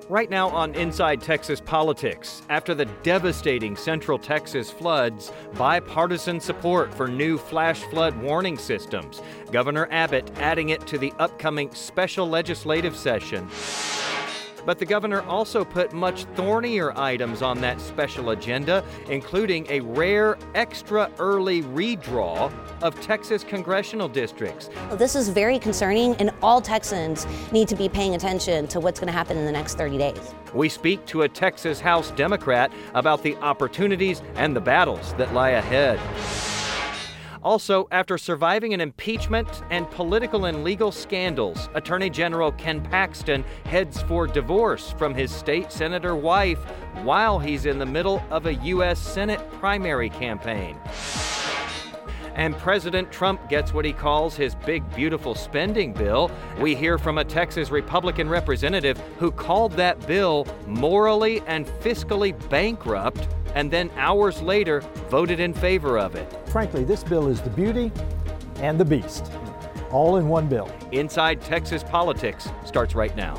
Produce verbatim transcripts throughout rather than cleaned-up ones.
Right now on Inside Texas Politics, after the devastating Central Texas floods, bipartisan support for new flash flood warning systems. Governor Abbott adding it to the upcoming special legislative session. But the governor also put much thornier items on that special agenda, including a rare extra early redraw of Texas congressional districts. Well, this is very concerning, and all Texans need to be paying attention to what's going to happen in the next thirty days. We speak to a Texas House Democrat about the opportunities and the battles that lie ahead. Also, after surviving an impeachment and political and legal scandals, Attorney General Ken Paxton heads for divorce from his state senator wife while he's in the middle of a U S Senate primary campaign. And President Trump gets what he calls his big, beautiful spending bill. We hear from a Texas Republican representative who called that bill morally and fiscally bankrupt, and then hours later voted in favor of it. Frankly, this bill is the beauty and the beast, all in one bill. Inside Texas Politics starts right now.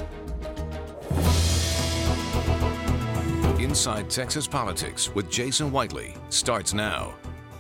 Inside Texas Politics with Jason Whiteley starts now.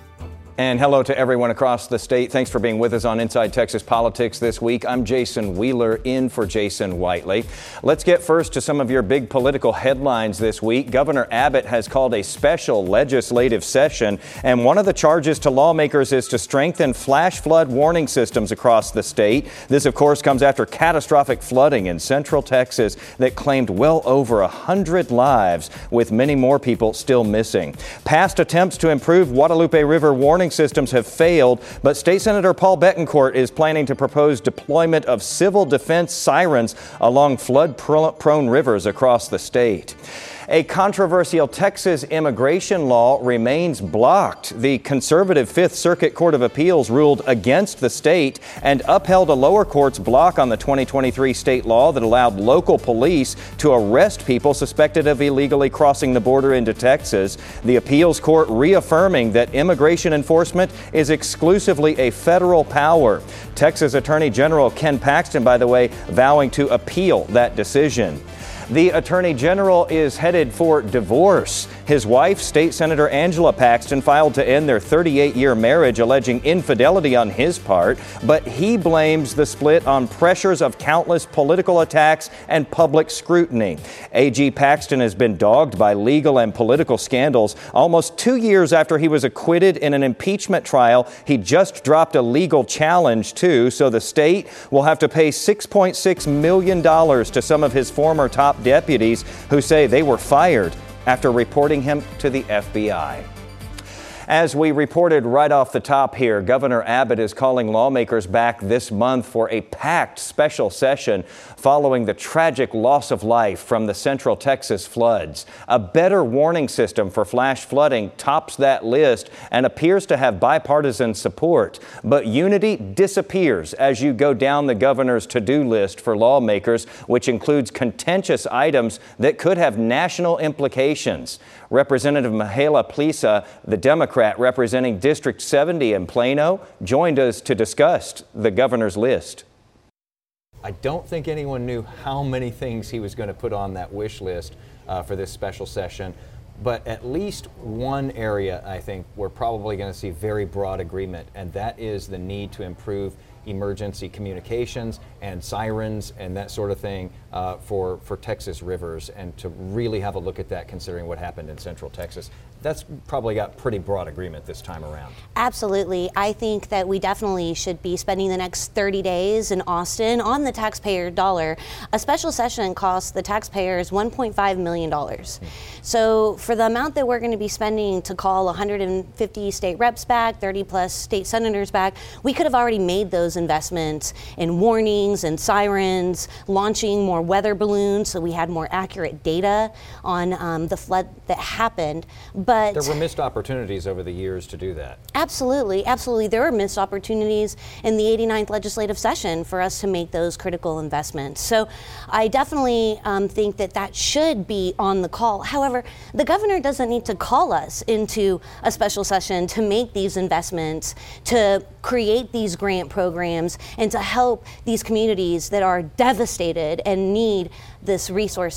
And hello to everyone across the state. Thanks for being with us on Inside Texas Politics this week. I'm Jason Wheeler, in for Jason Whiteley. Let's get first to some of your big political headlines this week. Governor Abbott has called a special legislative session, and one of the charges to lawmakers is to strengthen flash flood warning systems across the state. This, of course, comes after catastrophic flooding in central Texas that claimed well over one hundred lives, with many more people still missing. Past attempts to improve Guadalupe River warning systems have failed, but State Senator Paul Bettencourt is planning to propose deployment of civil defense sirens along flood-prone rivers across the state. A controversial Texas immigration law remains blocked. The conservative Fifth Circuit Court of Appeals ruled against the state and upheld a lower court's block on the twenty twenty-three state law that allowed local police to arrest people suspected of illegally crossing the border into Texas. The appeals court reaffirming that immigration enforcement is exclusively a federal power. Texas Attorney General Ken Paxton, by the way, vowing to appeal that decision. The Attorney General is headed for divorce. His wife, State Senator Angela Paxton, filed to end their thirty-eight-year marriage, alleging infidelity on his part, but he blames the split on pressures of countless political attacks and public scrutiny. A G Paxton has been dogged by legal and political scandals. Almost two years after he was acquitted in an impeachment trial, he just dropped a legal challenge, too, so the state will have to pay six point six million dollars to some of his former top deputies who say they were fired after reporting him to the F B I. As we reported right off the top here, Governor Abbott is calling lawmakers back this month for a packed special session following the tragic loss of life from the Central Texas floods. A better warning system for flash flooding tops that list and appears to have bipartisan support. But unity disappears as you go down the governor's to-do list for lawmakers, which includes contentious items that could have national implications. Representative Mihaela Plisa, the Democrat representing District seventy in Plano, joined us to discuss the governor's list. I don't think anyone knew how many things he was going to put on that wish list uh, for this special session, but at least one area I think we're probably going to see very broad agreement, and that is the need to improve emergency communications and sirens and that sort of thing uh, for, for Texas rivers, and to really have a look at that considering what happened in Central Texas. That's probably got pretty broad agreement this time around. Absolutely. I think that we definitely should be spending the next thirty days in Austin on the taxpayer dollar. A special session costs the taxpayers one point five million dollars. Mm-hmm. So for the amount that we're going to be spending to call one hundred fifty state reps back, thirty plus state senators back, we could have already made those investments in warnings and sirens, launching more weather balloons so we had more accurate data on um, the flood that happened. But there were missed opportunities over the years to do that. Absolutely, absolutely. There were missed opportunities in the eighty-ninth legislative session for us to make those critical investments. So I definitely um, think that that should be on the call. However, the governor doesn't need to call us into a special session to make these investments, to create these grant programs, and to help these communities that are devastated and need this resources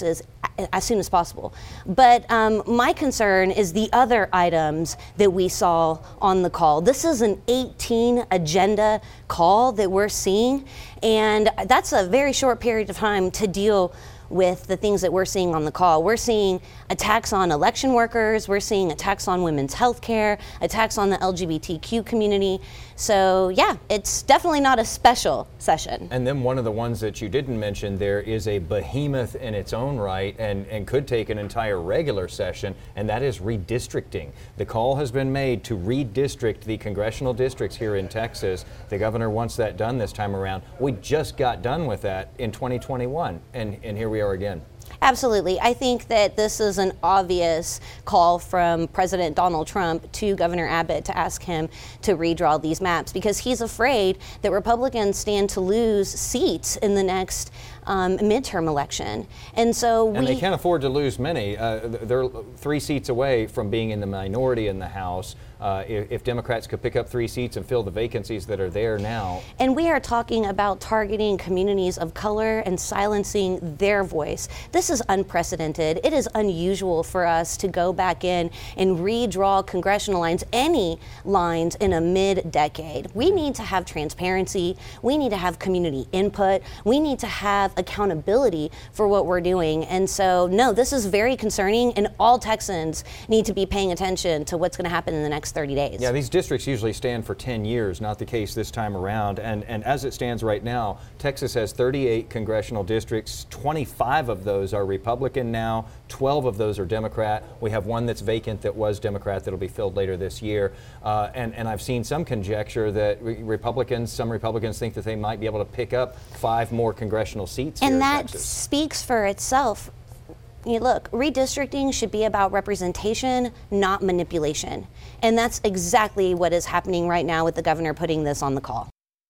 as soon as possible. But um, my concern is the other items that we saw on the call. This is an eighteen agenda call that we're seeing, and that's a very short period of time to deal with the things that we're seeing on the call. We're seeing attacks on election workers, we're seeing attacks on women's health care, attacks on the L G B T Q community. So yeah, it's definitely not a special session. And then one of the ones that you didn't mention there is a behemoth in its own right and, and could take an entire regular session, and that is redistricting. The call has been made to redistrict the congressional districts here in Texas. The governor wants that done this time around. We just got done with that in twenty twenty-one, and, and here we are again. Absolutely. I think that this is an obvious call from President Donald Trump to Governor Abbott to ask him to redraw these maps, because he's afraid that Republicans stand to lose seats in the next um, midterm election. And so we... And they can't afford to lose many. Uh, they're three seats away from being in the minority in the House. Uh, if, if Democrats could pick up three seats and fill the vacancies that are there now. And we are talking about targeting communities of color and silencing their voice. This is unprecedented. It is unusual for us to go back in and redraw congressional lines, any lines, in a mid-decade. We need to have transparency. We need to have community input. We need to have accountability for what we're doing. And so, no, this is very concerning, and all Texans need to be paying attention to what's going to happen in the next thirty days. Yeah, these districts usually stand for ten years, not the case this time around. And, and as it stands right now, Texas has thirty-eight congressional districts. twenty-five of those are Republican now. twelve of those are Democrat. We have one that's vacant that was Democrat that'll be filled later this year. Uh, and, and I've seen some conjecture that re- Republicans, some Republicans think that they might be able to pick up five more congressional seats here and in that Texas. Speaks for itself. You know, look, redistricting should be about representation, not manipulation. And that's exactly what is happening right now with the governor putting this on the call.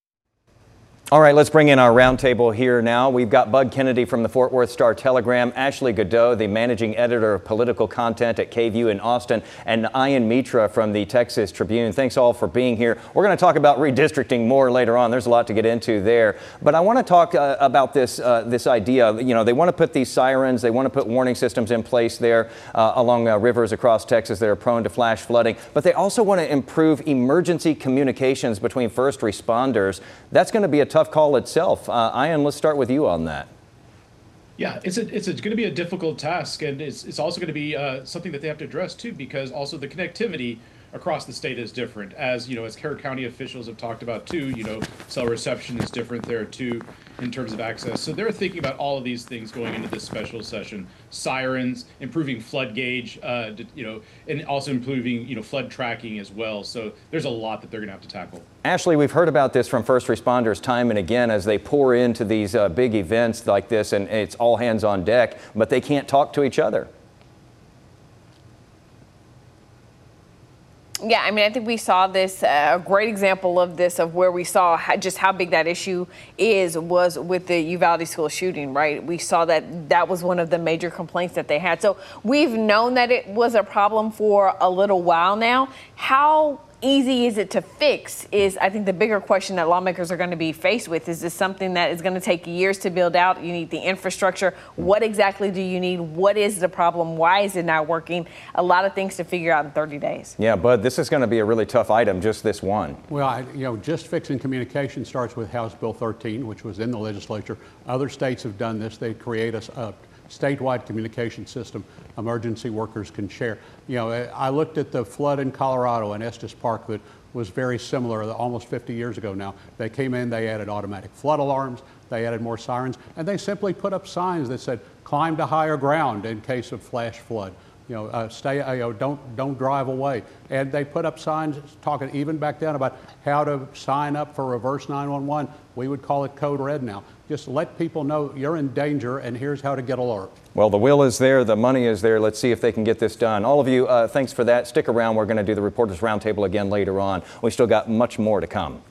All right, let's bring in our roundtable here now. We've got Bud Kennedy from the Fort Worth Star-Telegram, Ashley Godot, the managing editor of political content at K V U in Austin, and Ian Mitra from the Texas Tribune. Thanks all for being here. We're going to talk about redistricting more later on. There's a lot to get into there. But I want to talk uh, about this uh, this idea. You know, they want to put these sirens, they want to put warning systems in place there uh, along uh, rivers across Texas that are prone to flash flooding. But they also want to improve emergency communications between first responders. That's going to be a tough call itself. Uh, Ian, let's start with you on that. Yeah, it's a, it's going to be a difficult task, and it's it's also going to be uh, something that they have to address too, because also the connectivity across the state is different. As you know, as Kerr County officials have talked about too, you know, cell reception is different there too in terms of access. So they're thinking about all of these things going into this special session: sirens, improving flood gauge, uh, you know, and also improving, you know, flood tracking as well. So there's a lot that they're going to have to tackle. Ashley, we've heard about this from first responders time and again as they pour into these uh, big events like this, and it's all hands on deck, but they can't talk to each other. Yeah, I mean, I think we saw this, uh, a great example of this, of where we saw how, just how big that issue is, was with the Uvalde school shooting, right? We saw that that was one of the major complaints that they had. So we've known that it was a problem for a little while now. How easy is it to fix is, I think, the bigger question that lawmakers are going to be faced with. Is this something that is going to take years to build out? You need the infrastructure. What exactly do you need? What is the problem? Why is it not working? A lot of things to figure out in thirty days. Yeah, Bud, this is going to be a really tough item, just this one. Well, I, you know, just fixing communication starts with House Bill thirteen, which was in the legislature. Other states have done this. They create a, a statewide communication system emergency workers can share. You know, I looked at the flood in Colorado in Estes Park that was very similar almost fifty years ago now. They came in, they added automatic flood alarms, they added more sirens, and they simply put up signs that said, climb to higher ground in case of flash flood. You know, uh, stay, uh, you know, don't, don't drive away. And they put up signs talking even back then about how to sign up for reverse nine one one. We would call it code red now. Just let people know you're in danger and here's how to get alert. Well, the will is there, the money is there. Let's see if they can get this done. All of you, uh, thanks for that. Stick around. We're going to do the Reporters Roundtable again later on. We still got much more to come.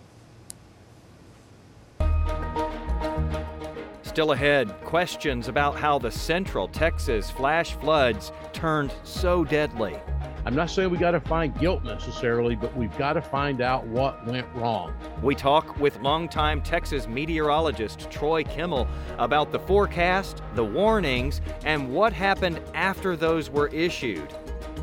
Still ahead, questions about how the Central Texas flash floods turned so deadly. I'm not saying we got to find guilt necessarily, but we've got to find out what went wrong. We talk with longtime Texas meteorologist Troy Kimmel about the forecast, the warnings, and what happened after those were issued.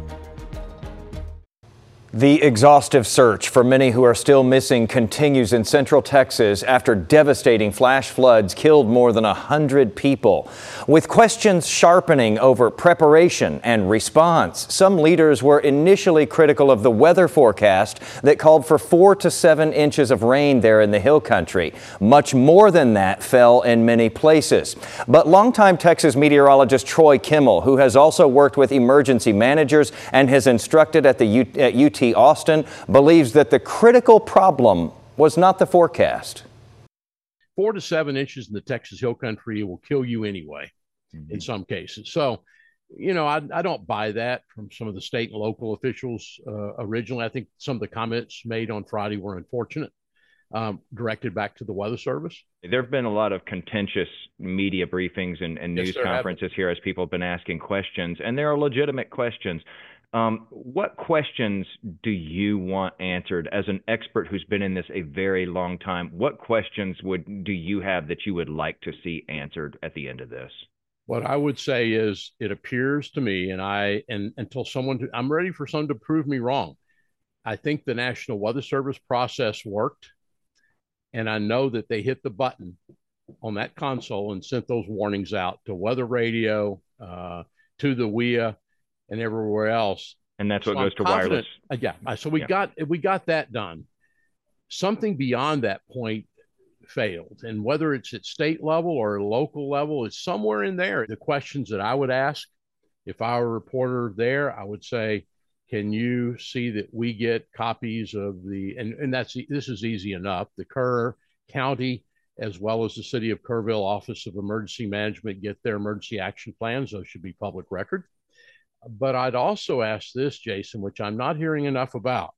The exhaustive search for many who are still missing continues in Central Texas after devastating flash floods killed more than one hundred people. With questions sharpening over preparation and response, some leaders were initially critical of the weather forecast that called for four to seven inches of rain there in the Hill Country. Much more than that fell in many places. But longtime Texas meteorologist Troy Kimmel, who has also worked with emergency managers and has instructed at the U- at U T Austin, believes that the critical problem was not the forecast. Four to seven inches in the Texas Hill Country will kill you anyway, mm-hmm. in some cases. So, you know, I, I don't buy that from some of the state and local officials uh, originally. I think some of the comments made on Friday were unfortunate, um, directed back to the Weather Service. There have been a lot of contentious media briefings and, and news yes, conferences here as people have been asking questions, and there are legitimate questions. Um, what questions do you want answered as an expert who's been in this a very long time? What questions would do you have that you would like to see answered at the end of this? What I would say is it appears to me, and I and until someone, I'm ready for someone to prove me wrong. I think the National Weather Service process worked, and I know that they hit the button on that console and sent those warnings out to weather radio, uh, to the W I A, and everywhere else. And that's so what goes I'm to wireless. Uh, yeah. So we yeah. got we got that done. Something beyond that point failed. And whether it's at state level or local level, it's somewhere in there. The questions that I would ask, if I were a reporter there, I would say, can you see that we get copies of the, and, and that's, this is easy enough, the Kerr County, as well as the City of Kerrville Office of Emergency Management get their emergency action plans. Those should be public record. But I'd also ask this, Jason, which I'm not hearing enough about.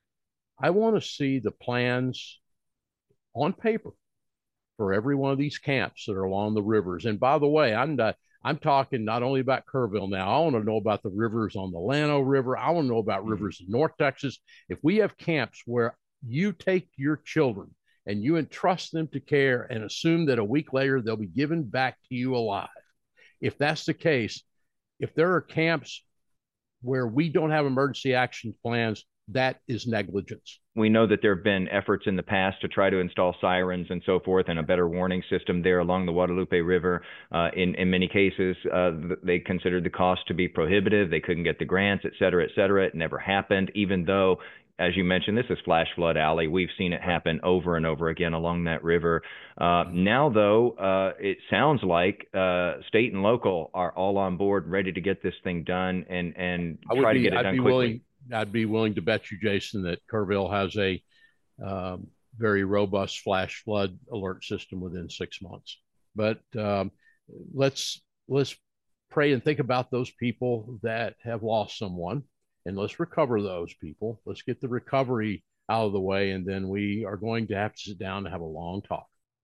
I want to see the plans on paper for every one of these camps that are along the rivers. And by the way, I'm not, I'm talking not only about Kerrville now. I want to know about the rivers on the Llano River. I want to know about rivers in North Texas. If we have camps where you take your children and you entrust them to care and assume that a week later they'll be given back to you alive, if that's the case, if there are camps where we don't have emergency action plans, that is negligence. We know that there have been efforts in the past to try to install sirens and so forth and a better warning system there along the Guadalupe River. Uh, in, in many cases, uh, they considered the cost to be prohibitive. They couldn't get the grants, et cetera, et cetera. It never happened, even though, as you mentioned, this is Flash Flood Alley. We've seen it happen over and over again along that river. Uh, now, though, uh, it sounds like uh, state and local are all on board, ready to get this thing done and, and try be, to get it I'd done be quickly. Willing, I'd be willing to bet you, Jason, that Kerrville has a um, very robust flash flood alert system within six months. But um, let's let's pray and think about those people that have lost someone. And let's recover those people. Let's get the recovery out of the way, and then we are going to have to sit down and have a long talk.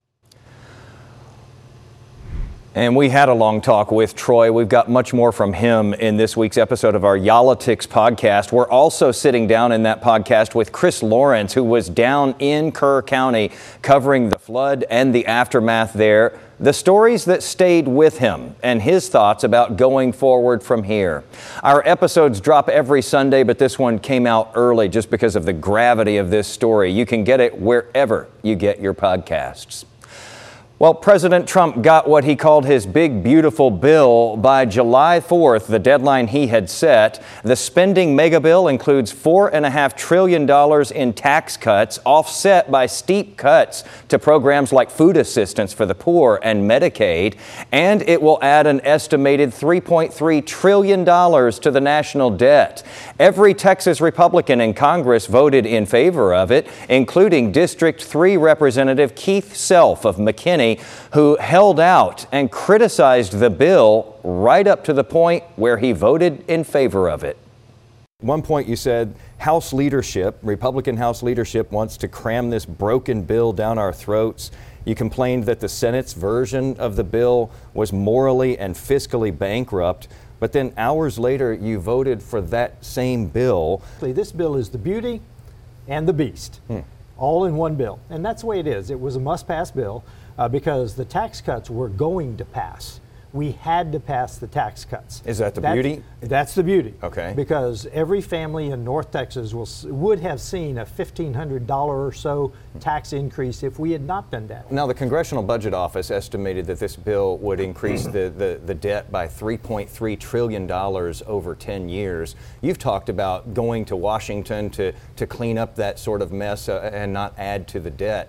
And we had a long talk with Troy. We've got much more from him in this week's episode of our Y'all-itics podcast. We're also sitting down in that podcast with Chris Lawrence, who was down in Kerr County covering the flood and the aftermath there. The stories that stayed with him and his thoughts about going forward from here. Our episodes drop every Sunday, but this one came out early just because of the gravity of this story. You can get it wherever you get your podcasts. Well, President Trump got what he called his big, beautiful bill by July fourth, the deadline he had set. The spending mega bill includes four point five trillion dollars in tax cuts, offset by steep cuts to programs like food assistance for the poor and Medicaid. And it will add an estimated three point three trillion dollars to the national debt. Every Texas Republican in Congress voted in favor of it, including District three Representative Keith Self of McKinney, who held out and criticized the bill right up to the point where he voted in favor of it. At one point you said House leadership, Republican House leadership, wants to cram this broken bill down our throats. You complained that the Senate's version of the bill was morally and fiscally bankrupt. but then hours later you voted for that same bill. This bill is the beauty and the beast, hmm. all in one bill. And that's the way it is. It was a must-pass bill uh, because the tax cuts were going to pass. We had to pass the tax cuts. Is that the that's, beauty? That's the beauty. Okay. Because every family in North Texas will, would have seen a fifteen hundred dollars or so tax increase if we had not done that. Now, the Congressional Budget Office estimated that this bill would increase the, the, the debt by three point three trillion dollars over ten years. You've talked about going to Washington to, to clean up that sort of mess uh, and not add to the debt.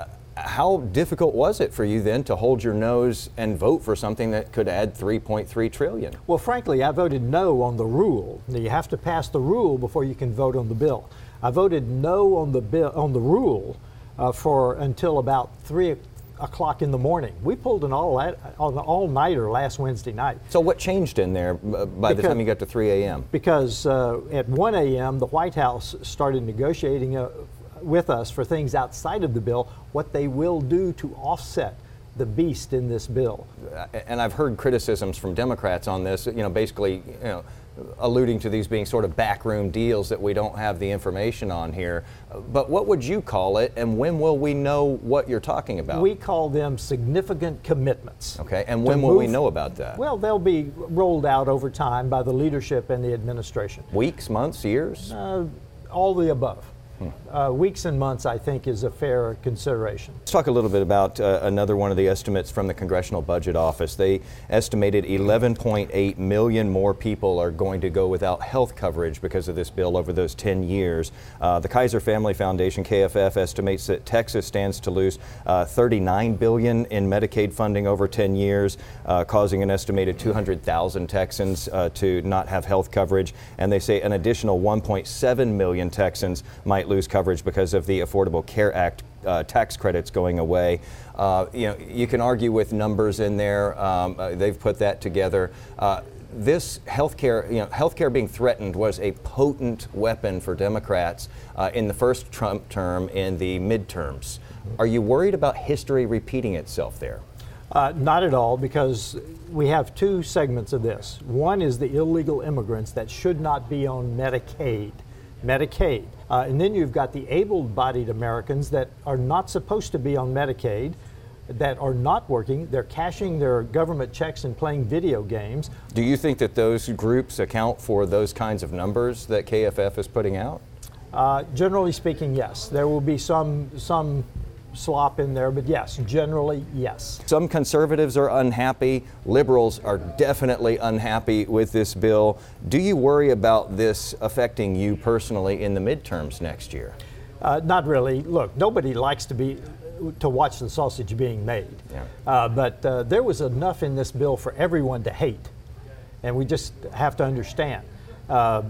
How difficult was it for you then to hold your nose and vote for something that could add three point three trillion dollars? Well, frankly, I voted no on the rule. Now, you have to pass the rule before you can vote on the bill. I voted no on the bill on the rule uh, for until about three o'clock in the morning. We pulled an all an all-nighter last Wednesday night. So what changed in there by because, the time you got to three a m? Because uh, at one a m the White House started negotiating a with us for things outside of the bill, what they will do to offset the beast in this bill. And I've heard criticisms from Democrats on this, you know, basically, you know, alluding to these being sort of backroom deals that we don't have the information on here. But what would you call it, and when will we know what you're talking about? We call them significant commitments. Okay, and when will move, we know about that? Well, they'll be rolled out over time by the leadership and the administration. Weeks, months, years? Uh, all the above. Uh, weeks and months, I think, is a fair consideration. Let's talk a little bit about uh, another one of the estimates from the Congressional Budget Office. They estimated eleven point eight million more people are going to go without health coverage because of this bill over those ten years. Uh, the Kaiser Family Foundation, K F F, estimates that Texas stands to lose uh, thirty-nine billion dollars in Medicaid funding over ten years, uh, causing an estimated two hundred thousand Texans uh, to not have health coverage. And they say an additional one point seven million Texans might lose coverage because of the Affordable Care Act uh, tax credits going away. Uh, you know, you can argue with numbers in there. Um, uh, they've put that together. Uh, this healthcare, you know, healthcare being threatened was a potent weapon for Democrats uh, in the first Trump term, in the midterms. Are you worried about history repeating itself there? Uh, not at all, because we have two segments of this. One is the illegal immigrants that should not be on Medicaid. Medicaid. Uh, and then you've got the able-bodied Americans that are not supposed to be on Medicaid, that are not working. They're cashing their government checks and playing video games. Do you think that those groups account for those kinds of numbers that K F F is putting out? Uh, generally speaking, yes. There will be some some slop in there, but yes, generally, yes. Some conservatives are unhappy. Liberals are definitely unhappy with this bill. Do you worry about this affecting you personally in the midterms next year? Uh, not really. Look, nobody likes to be to watch the sausage being made. Yeah. Uh, but uh, there was enough in this bill for everyone to hate, and we just have to understand. Uh,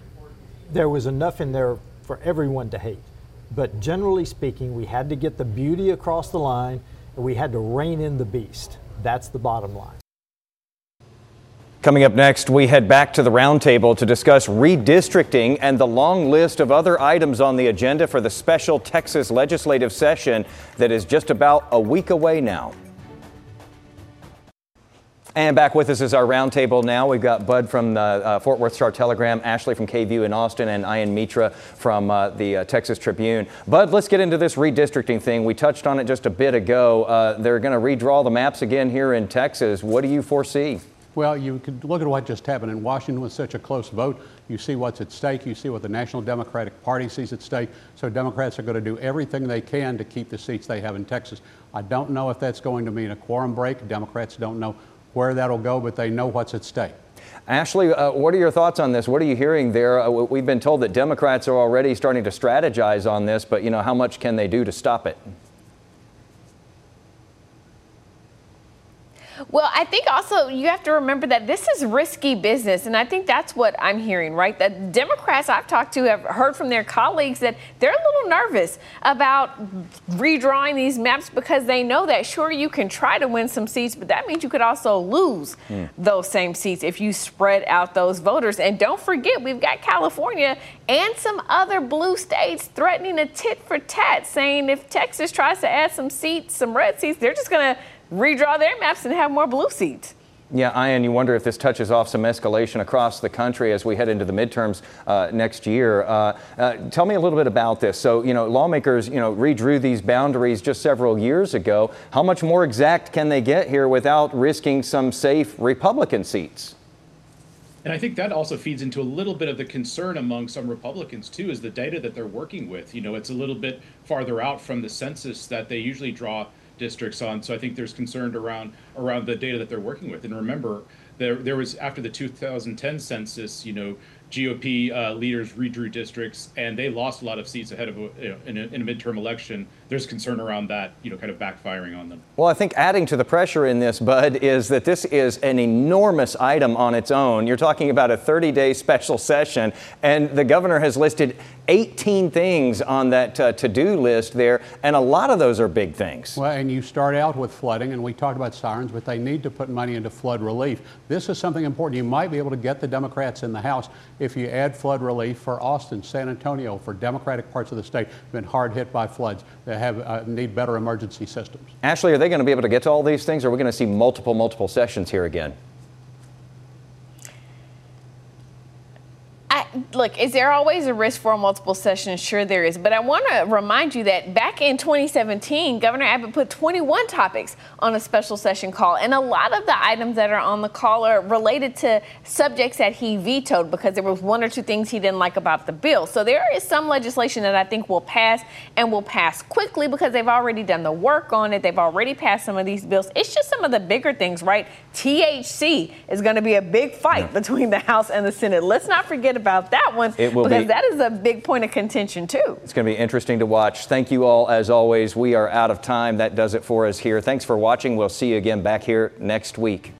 there was enough in there for everyone to hate. But generally speaking, we had to get the beauty across the line, and we had to rein in the beast. That's the bottom line. Coming up next, we head back to the roundtable to discuss redistricting and the long list of other items on the agenda for the special Texas legislative session that is just about a week away now. And back with us is our roundtable now. We've got Bud from the uh, Fort Worth Star-Telegram, Ashley from K V U in Austin, and Ian Mitra from uh, the uh, Texas Tribune. Bud, let's get into this redistricting thing. We touched on it just a bit ago. Uh, they're going to redraw the maps again here in Texas. What do you foresee? Well, you could look at what just happened in Washington with such a close vote. You see what's at stake. You see what the National Democratic Party sees at stake. So Democrats are going to do everything they can to keep the seats they have in Texas. I don't know if that's going to mean a quorum break. Democrats don't know where that'll go, but they know what's at stake. Ashley, uh, what are your thoughts on this? What are you hearing there? Uh, we've been told that Democrats are already starting to strategize on this, but you know, how much can they do to stop it? Well, I think also you have to remember that this is risky business, and I think that's what I'm hearing, right? That Democrats I've talked to have heard from their colleagues that they're a little nervous about redrawing these maps because they know that, sure, you can try to win some seats, but that means you could also lose mm. those same seats if you spread out those voters. And don't forget, we've got California and some other blue states threatening a tit for tat, saying if Texas tries to add some seats, some red seats, they're just going to redraw their maps and have more blue seats. Yeah, Ian, you wonder if this touches off some escalation across the country as we head into the midterms uh, next year. Uh, uh, tell me a little bit about this. So, you know, lawmakers, you know, redrew these boundaries just several years ago. How much more exact can they get here without risking some safe Republican seats? And I think that also feeds into a little bit of the concern among some Republicans, too, is the data that they're working with. You know, it's a little bit farther out from the census that they usually draw districts on. So I think there's concern around around the data that they're working with. And remember, there there was, after the two thousand ten census, you know, G O P uh, leaders redrew districts, and they lost a lot of seats ahead of a, you know, in, a, in a midterm election. There's concern around that, you know, kind of backfiring on them. Well, I think adding to the pressure in this, Bud, is that this is an enormous item on its own. You're talking about a thirty-day special session, and the governor has listed eighteen things on that uh, to-do list there, and a lot of those are big things. Well, and you start out with flooding, and we talked about sirens, but they need to put money into flood relief. This is something important. You might be able to get the Democrats in the House if you add flood relief for Austin, San Antonio, for Democratic parts of the state who've been hard hit by floods, that have uh, need better emergency systems. Ashley, are they going to be able to get to all these things, or are we going to see multiple, multiple sessions here again? I, look, is there always a risk for a multiple session? Sure there is. But I want to remind you that back in twenty seventeen, Governor Abbott put twenty-one topics on a special session call. And a lot of the items that are on the call are related to subjects that he vetoed because there was one or two things he didn't like about the bill. So there is some legislation that I think will pass and will pass quickly because they've already done the work on it. They've already passed some of these bills. It's just some of the bigger things, right? T H C is going to be a big fight yeah. between the House and the Senate. Let's not forget about that one it will because be, that is a big point of contention too. It's going to be interesting to watch. Thank you all as always. We are out of time. That does it for us here. Thanks for watching. We'll see you again back here next week.